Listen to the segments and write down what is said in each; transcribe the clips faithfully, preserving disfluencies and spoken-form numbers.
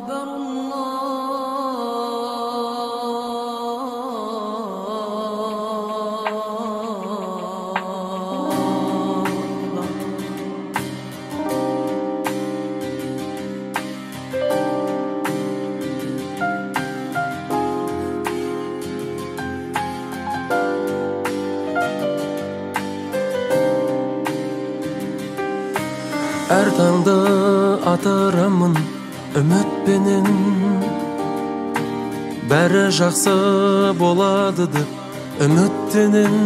أكبر Әр таңды атырамын үмітпенен, бәрі жақсы болады деп үміттенен.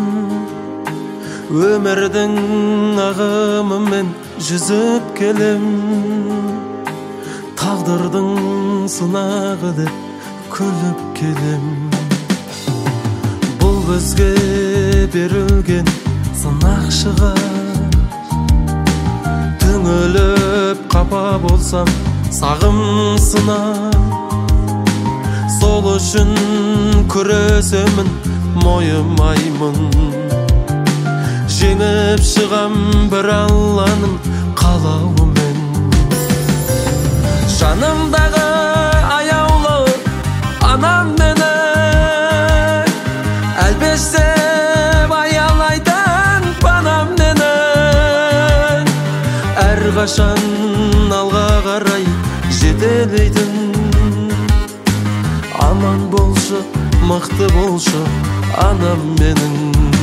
Өмірдің ағымымен жүзіп келем, тағдырдың сынағы деп күліп келем. Бұл бізге берілген сынақ шығар, түңіліп қапа болсам сағым сынар. Сол үшін күресемін, мойымаймын. Жеңіп шығам бір Алланың қалауымен. Жанымдағы аяулы анам мені әлбестеп аялайтын панам мені. Әрқашан алға қарай жетелейтін. Аман болшы, мықты болшы анам менің.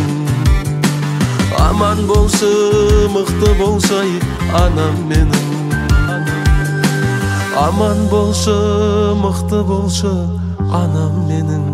Аман болшы, мықты болшы анам менің. Аман болшы, мықты болшы анам менің.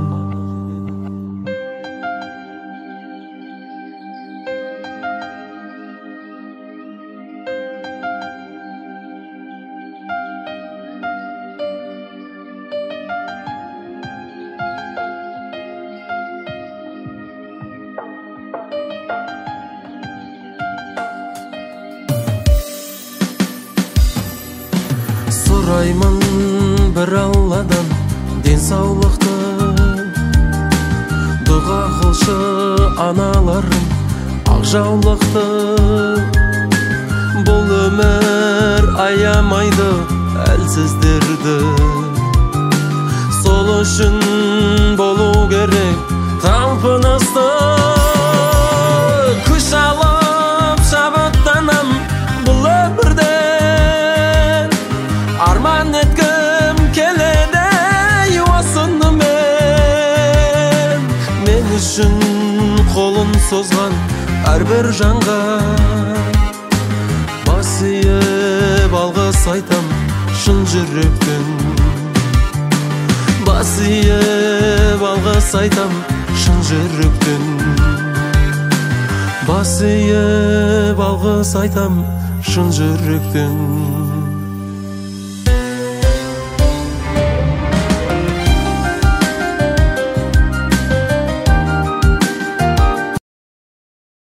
Сұраймын бір Алладан денсаулықты, дұға қылшы аналарым ақ жаулықты. Бұл өмір аямайды әлсіздерді, сол үшін болу керек талпынысты. Күш алып шабыттанам бұл өмірде, арман еткім келеді осынымен. Мен үшін қолын созған әрбір жанға бас иіп алғыс айтам шын жүректен. Бас иіп алғыс айтам шын жүректен. Бас иіп алғыс айтам шын жүректен.